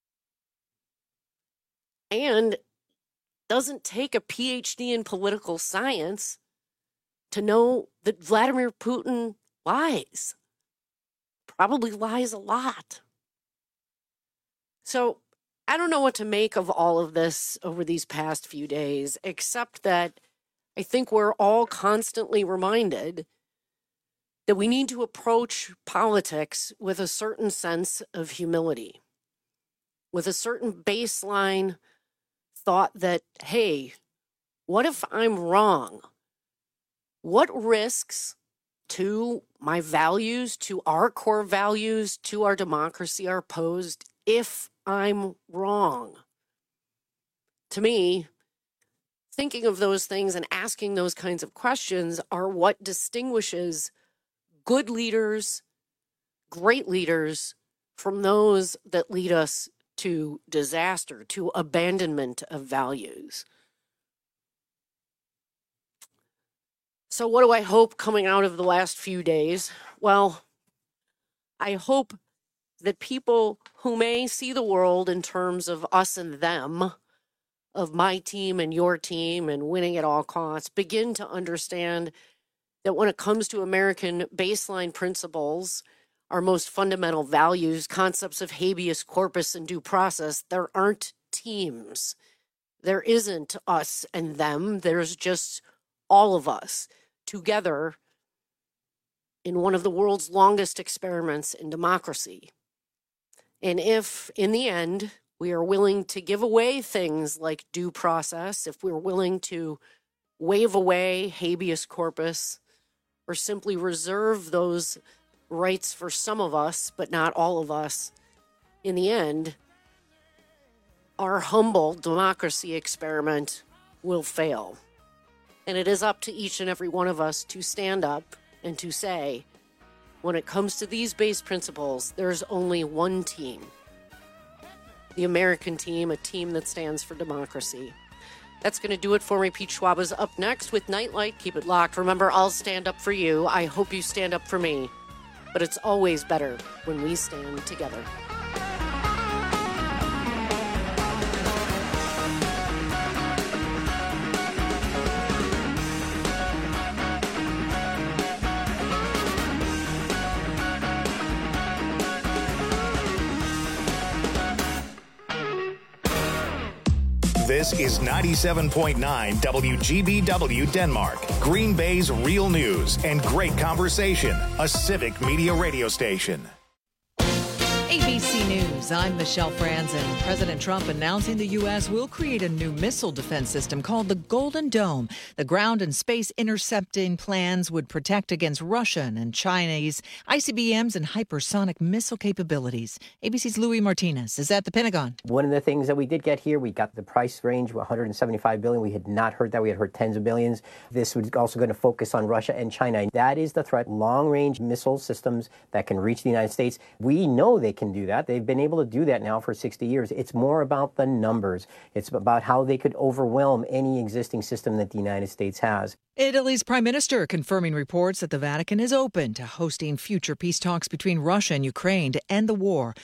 And doesn't take a P H D in political science to know that Vladimir Putin lies. Probably lies a lot. So I don't know what to make of all of this over these past few days, except that I think we're all constantly reminded that we need to approach politics with a certain sense of humility, with a certain baseline thought that, hey, what if I'm wrong? What risks to my values, to our core values, to our democracy are posed if I'm wrong? To me, thinking of those things and asking those kinds of questions are what distinguishes good leaders, great leaders, from those that lead us to disaster, to abandonment of values. So what do I hope coming out of the last few days? Well, I hope that people who may see the world in terms of us and them, of my team and your team and winning at all costs, begin to understand that when it comes to American baseline principles, our most fundamental values, concepts of habeas corpus and due process, there aren't teams. There isn't us and them. There's just all of us together in one of the world's longest experiments in democracy. And if, in the end, we are willing to give away things like due process, if we're willing to wave away habeas corpus, or simply reserve those rights for some of us, but not all of us, in the end, our humble democracy experiment will fail. And it is up to each and every one of us to stand up and to say, when it comes to these base principles, there's only one team. The American team, a team that stands for democracy. That's going to do it for me. Pete Schwaba's up next with Nightlight. Keep it locked. Remember, I'll stand up for you. I hope you stand up for me. But it's always better when we stand together. This is ninety-seven point nine W G B W Denmark, Green Bay's real news and great conversation, a civic media radio station. A B C News, I'm Michelle Franzen. President Trump announcing the U S will create a new missile defense system called the Golden Dome. The ground and space intercepting plans would protect against Russian and Chinese I C B Ms and hypersonic missile capabilities. A B C's Louis Martinez is at the Pentagon. One of the things that we did get here, we got the price range, one hundred seventy-five billion dollars. We had not heard that. We had heard tens of billions. This was also going to focus on Russia and China. That is the threat. Long-range missile systems that can reach the United States. We know they can do that. They've been able to do that now for sixty years. It's more about the numbers. It's about how they could overwhelm any existing system that the United States has. Italy's prime minister confirming reports that the Vatican is open to hosting future peace talks between Russia and Ukraine to end the war.